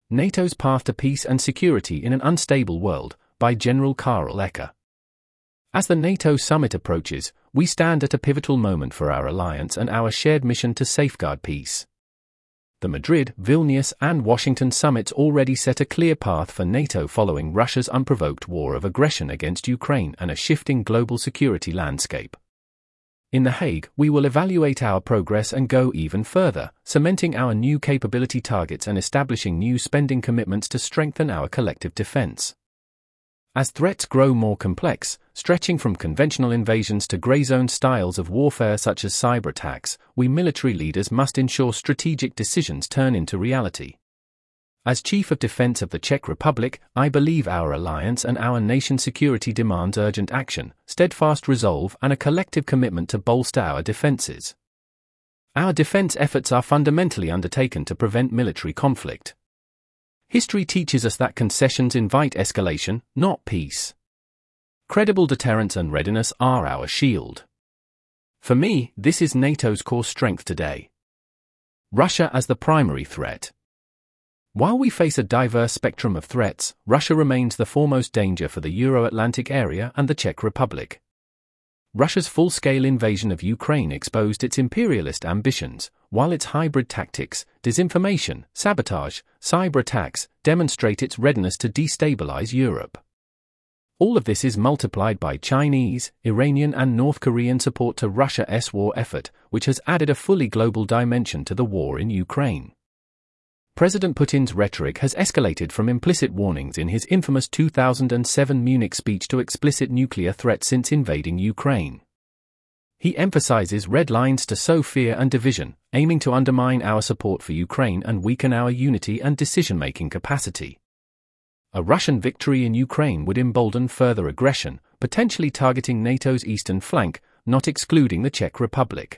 NATO's Path to Peace and Security in an Unstable World, by General Karel Ecker. As the NATO summit approaches, we stand at a pivotal moment for our alliance and our shared mission to safeguard peace. The Madrid, Vilnius, and Washington summits already set a clear path for NATO following Russia's unprovoked war of aggression against Ukraine and a shifting global security landscape. In The Hague, we will evaluate our progress and go even further, cementing our new capability targets and establishing new spending commitments to strengthen our collective defense. As threats grow more complex, stretching from conventional invasions to grey zone styles of warfare such as cyber attacks, we military leaders must ensure strategic decisions turn into reality. As Chief of Defense of the Czech Republic, I believe our alliance and our nation's security demands urgent action, steadfast resolve, and a collective commitment to bolster our defenses. Our defense efforts are fundamentally undertaken to prevent military conflict. History teaches us that concessions invite escalation, not peace. Credible deterrence and readiness are our shield. For me, this is NATO's core strength today. Russia as the primary threat. While we face a diverse spectrum of threats, Russia remains the foremost danger for the Euro-Atlantic area and the Czech Republic. Russia's full-scale invasion of Ukraine exposed its imperialist ambitions, while its hybrid tactics, disinformation, sabotage, cyber attacks, demonstrate its readiness to destabilize Europe. All of this is multiplied by Chinese, Iranian, and North Korean support to Russia's war effort, which has added a fully global dimension to the war in Ukraine. President Putin's rhetoric has escalated from implicit warnings in his infamous 2007 Munich speech to explicit nuclear threats since invading Ukraine. He emphasizes red lines to sow fear and division, aiming to undermine our support for Ukraine and weaken our unity and decision-making capacity. A Russian victory in Ukraine would embolden further aggression, potentially targeting NATO's eastern flank, not excluding the Czech Republic.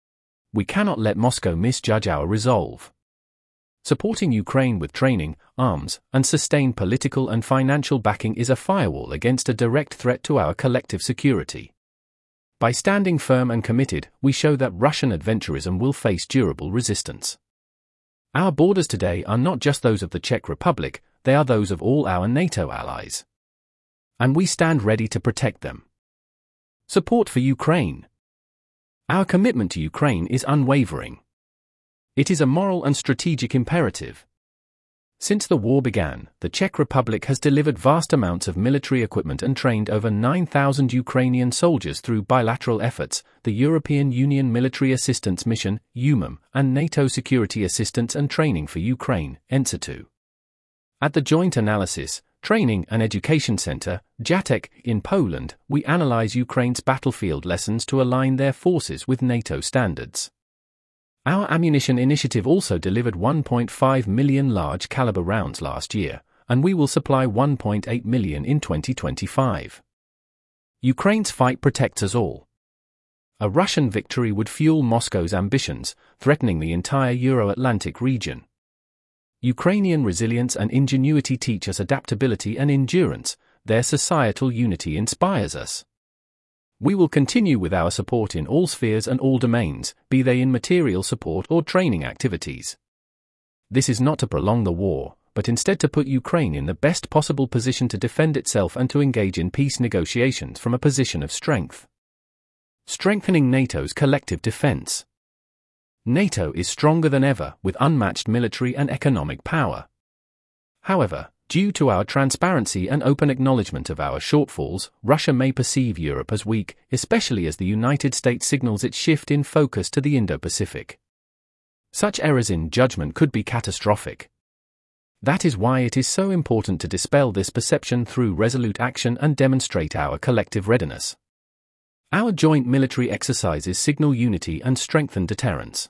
We cannot let Moscow misjudge our resolve. Supporting Ukraine with training, arms, and sustained political and financial backing is a firewall against a direct threat to our collective security. By standing firm and committed, we show that Russian adventurism will face durable resistance. Our borders today are not just those of the Czech Republic, they are those of all our NATO allies. And we stand ready to protect them. Support for Ukraine. Our commitment to Ukraine is unwavering. It is a moral and strategic imperative. Since the war began, the Czech Republic has delivered vast amounts of military equipment and trained over 9,000 Ukrainian soldiers through bilateral efforts, the European Union Military Assistance Mission, EUMAM, and NATO Security Assistance and Training for Ukraine, ENSA2. At the Joint Analysis, Training and Education Center, JATEC, in Poland, we analyze Ukraine's battlefield lessons to align their forces with NATO standards. Our ammunition initiative also delivered 1.5 million large-caliber rounds last year, and we will supply 1.8 million in 2025. Ukraine's fight protects us all. A Russian victory would fuel Moscow's ambitions, threatening the entire Euro-Atlantic region. Ukrainian resilience and ingenuity teach us adaptability and endurance, their societal unity inspires us. We will continue with our support in all spheres and all domains, be they in material support or training activities. This is not to prolong the war, but instead to put Ukraine in the best possible position to defend itself and to engage in peace negotiations from a position of strength. Strengthening NATO's collective defense. NATO is stronger than ever, with unmatched military and economic power. However, due to our transparency and open acknowledgement of our shortfalls, Russia may perceive Europe as weak, especially as the United States signals its shift in focus to the Indo-Pacific. Such errors in judgment could be catastrophic. That is why it is so important to dispel this perception through resolute action and demonstrate our collective readiness. Our joint military exercises signal unity and strengthen deterrence.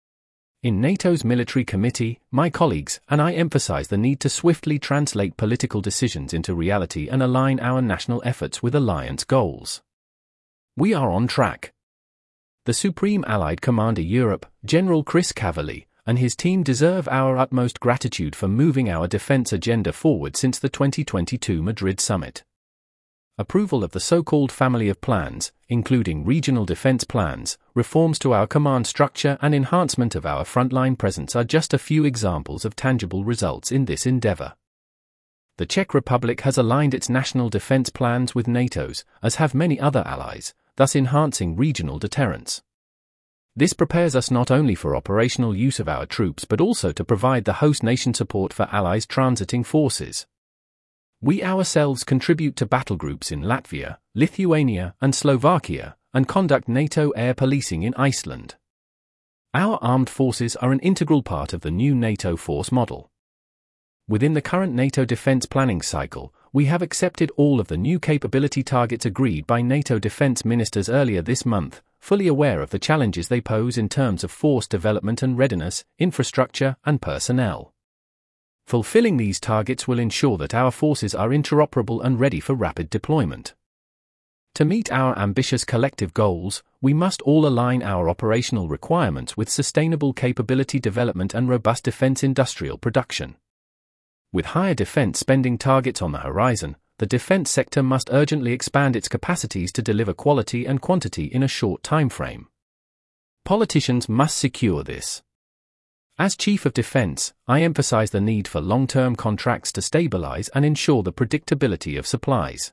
In NATO's Military Committee, my colleagues and I emphasize the need to swiftly translate political decisions into reality and align our national efforts with alliance goals. We are on track. The Supreme Allied Commander Europe, General Chris Cavalli, and his team deserve our utmost gratitude for moving our defense agenda forward since the 2022 Madrid summit. approval of the so-called family of plans, including regional defense plans, reforms to our command structure and enhancement of our frontline presence are just a few examples of tangible results in this endeavor. The Czech Republic has aligned its national defense plans with NATO's, as have many other allies, thus enhancing regional deterrence. This prepares us not only for operational use of our troops but also to provide the host nation support for allies' transiting forces. We ourselves contribute to battle groups in Latvia, Lithuania, and Slovakia, and conduct NATO air policing in Iceland. Our armed forces are an integral part of the new NATO force model. Within the current NATO defense planning cycle, we have accepted all of the new capability targets agreed by NATO defense ministers earlier this month, fully aware of the challenges they pose in terms of force development and readiness, infrastructure, and personnel. Fulfilling these targets will ensure that our forces are interoperable and ready for rapid deployment. To meet our ambitious collective goals, we must all align our operational requirements with sustainable capability development and robust defense industrial production. With higher defense spending targets on the horizon, the defense sector must urgently expand its capacities to deliver quality and quantity in a short time frame. Politicians must secure this. As Chief of Defense, I emphasize the need for long-term contracts to stabilize and ensure the predictability of supplies.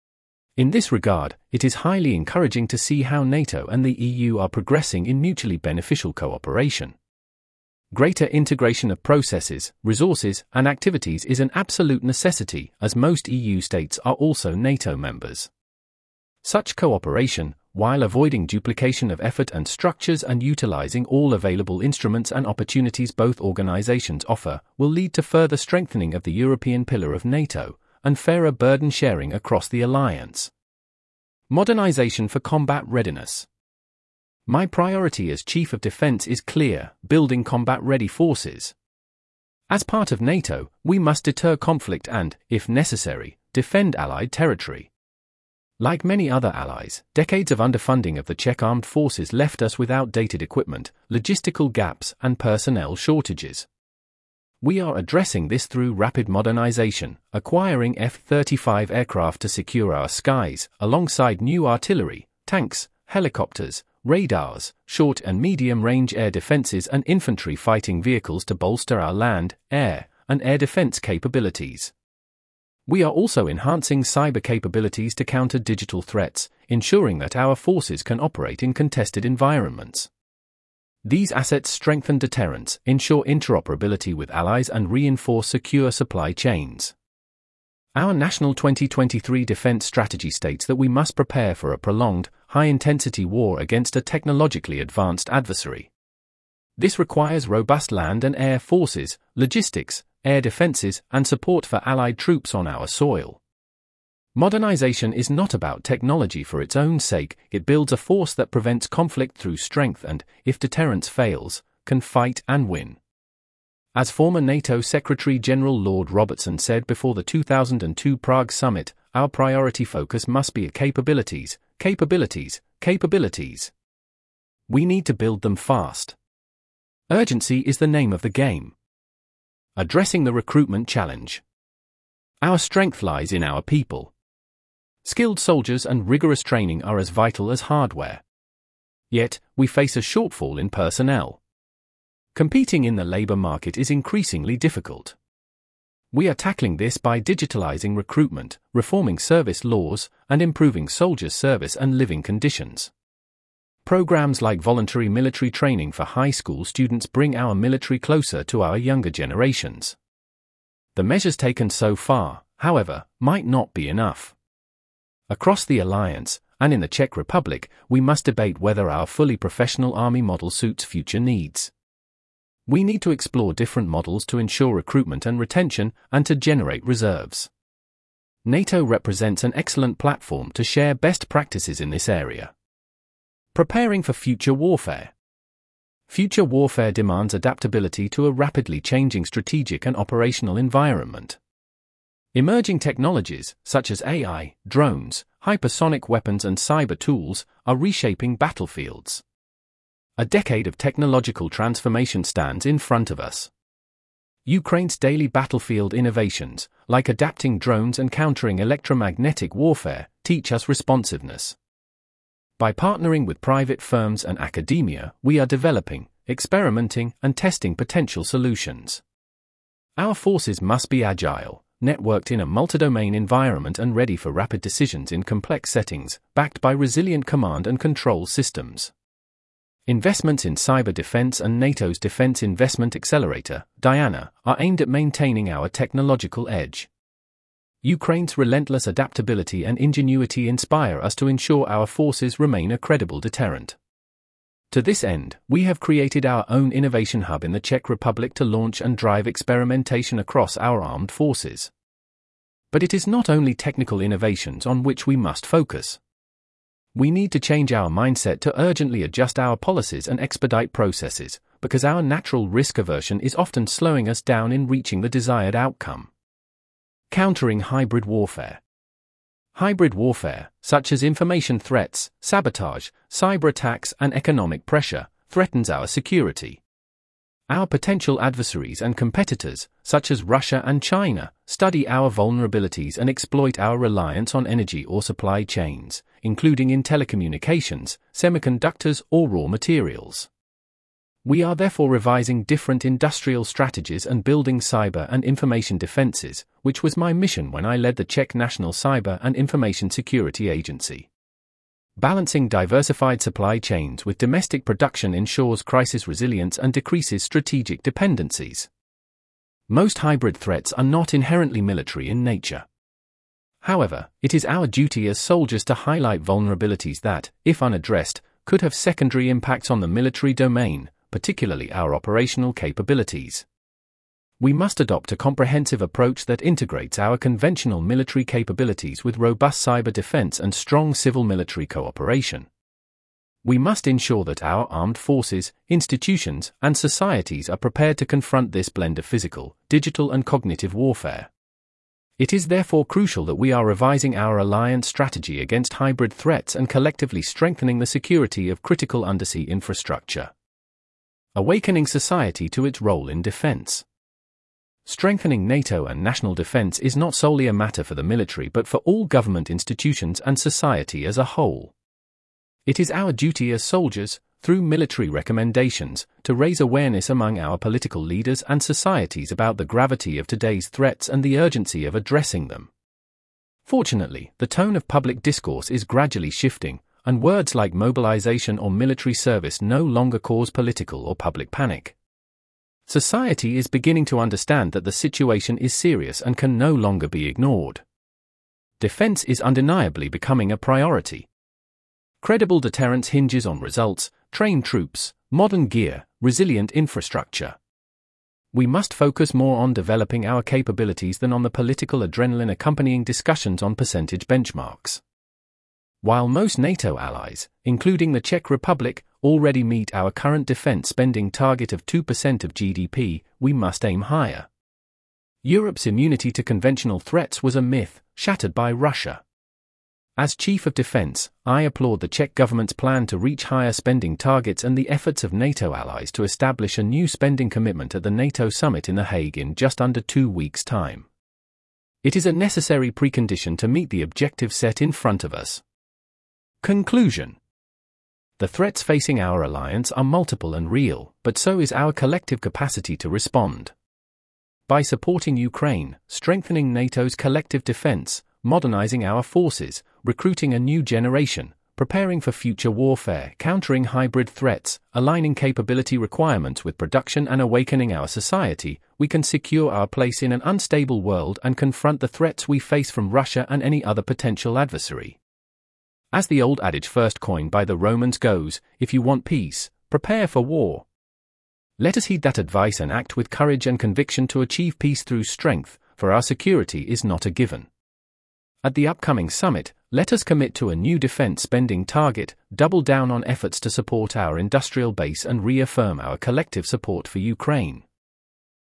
In this regard, it is highly encouraging to see how NATO and the EU are progressing in mutually beneficial cooperation. Greater integration of processes, resources, and activities is an absolute necessity, as most EU states are also NATO members. Such cooperation, while avoiding duplication of effort and structures and utilizing all available instruments and opportunities both organizations offer, will lead to further strengthening of the European pillar of NATO, and fairer burden sharing across the alliance. Modernization for combat readiness. My priority as Chief of Defense is clear: building combat-ready forces. As part of NATO, we must deter conflict and, if necessary, defend Allied territory. Like many other allies, decades of underfunding of the Czech armed forces left us with outdated equipment, logistical gaps, and personnel shortages. We are addressing this through rapid modernization, acquiring F-35 aircraft to secure our skies, alongside new artillery, tanks, helicopters, radars, short and medium-range air defenses and infantry fighting vehicles to bolster our land, air, and air defense capabilities. We are also enhancing cyber capabilities to counter digital threats, ensuring that our forces can operate in contested environments. These assets strengthen deterrence, ensure interoperability with allies and reinforce secure supply chains. Our National 2023 Defense Strategy states that we must prepare for a prolonged, high-intensity war against a technologically advanced adversary. This requires robust land and air forces, logistics, air defenses, and support for allied troops on our soil. Modernization is not about technology for its own sake, it builds a force that prevents conflict through strength and, if deterrence fails, can fight and win. As former NATO Secretary-General Lord Robertson said before the 2002 Prague summit, our priority focus must be capabilities, capabilities, capabilities. We need to build them fast. Urgency is the name of the game. Addressing the recruitment challenge. Our strength lies in our people. Skilled soldiers and rigorous training are as vital as hardware. Yet, we face a shortfall in personnel. Competing in the labor market is increasingly difficult. We are tackling this by digitalizing recruitment, reforming service laws, and improving soldiers' service and living conditions. Programs like voluntary military training for high school students bring our military closer to our younger generations. The measures taken so far, however, might not be enough. Across the alliance, and in the Czech Republic, we must debate whether our fully professional army model suits future needs. We need to explore different models to ensure recruitment and retention, and to generate reserves. NATO represents an excellent platform to share best practices in this area. Preparing for future warfare. Future warfare demands adaptability to a rapidly changing strategic and operational environment. Emerging technologies, such as AI, drones, hypersonic weapons and cyber tools, are reshaping battlefields. A decade of technological transformation stands in front of us. Ukraine's daily battlefield innovations, like adapting drones and countering electromagnetic warfare, teach us responsiveness. By partnering with private firms and academia, we are developing, experimenting, and testing potential solutions. Our forces must be agile, networked in a multi-domain environment and ready for rapid decisions in complex settings, backed by resilient command and control systems. Investments in cyber defense and NATO's Defense Investment Accelerator, DIANA, are aimed at maintaining our technological edge. Ukraine's relentless adaptability and ingenuity inspire us to ensure our forces remain a credible deterrent. To this end, we have created our own innovation hub in the Czech Republic to launch and drive experimentation across our armed forces. But it is not only technical innovations on which we must focus. We need to change our mindset to urgently adjust our policies and expedite processes, because our natural risk aversion is often slowing us down in reaching the desired outcome. Countering hybrid warfare. Hybrid warfare, such as information threats, sabotage, cyber attacks, and economic pressure, threatens our security. Our potential adversaries and competitors, such as Russia and China, study our vulnerabilities and exploit our reliance on energy or supply chains, including in telecommunications, semiconductors, or raw materials. We are therefore revising different industrial strategies and building cyber and information defenses, which was my mission when I led the Czech National Cyber and Information Security Agency. Balancing diversified supply chains with domestic production ensures crisis resilience and decreases strategic dependencies. Most hybrid threats are not inherently military in nature. However, it is our duty as soldiers to highlight vulnerabilities that, if unaddressed, could have secondary impacts on the military domain, particularly our operational capabilities. We must adopt a comprehensive approach that integrates our conventional military capabilities with robust cyber defense and strong civil-military cooperation. We must ensure that our armed forces, institutions, and societies are prepared to confront this blend of physical, digital, and cognitive warfare. It is therefore crucial that we are revising our alliance strategy against hybrid threats and collectively strengthening the security of critical undersea infrastructure. Awakening society to its role in defense. Strengthening NATO and national defense is not solely a matter for the military but for all government institutions and society as a whole. It is our duty as soldiers, through military recommendations, to raise awareness among our political leaders and societies about the gravity of today's threats and the urgency of addressing them. Fortunately, the tone of public discourse is gradually shifting, and words like mobilization or military service no longer cause political or public panic. Society is beginning to understand that the situation is serious and can no longer be ignored. Defense is undeniably becoming a priority. Credible deterrence hinges on results, trained troops, modern gear, resilient infrastructure. We must focus more on developing our capabilities than on the political adrenaline accompanying discussions on percentage benchmarks. While most NATO allies, including the Czech Republic, already meet our current defense spending target of 2% of GDP, we must aim higher. Europe's immunity to conventional threats was a myth, shattered by Russia. As Chief of Defense, I applaud the Czech government's plan to reach higher spending targets and the efforts of NATO allies to establish a new spending commitment at the NATO summit in The Hague in just under 2 weeks' time. It is a necessary precondition to meet the objectives set in front of us. Conclusion. The threats facing our alliance are multiple and real, but so is our collective capacity to respond. By supporting Ukraine, strengthening NATO's collective defense, modernizing our forces, recruiting a new generation, preparing for future warfare, countering hybrid threats, aligning capability requirements with production and awakening our society, we can secure our place in an unstable world and confront the threats we face from Russia and any other potential adversary. As the old adage first coined by the Romans goes, if you want peace, prepare for war. Let us heed that advice and act with courage and conviction to achieve peace through strength, for our security is not a given. At the upcoming summit, let us commit to a new defense spending target, double down on efforts to support our industrial base and reaffirm our collective support for Ukraine.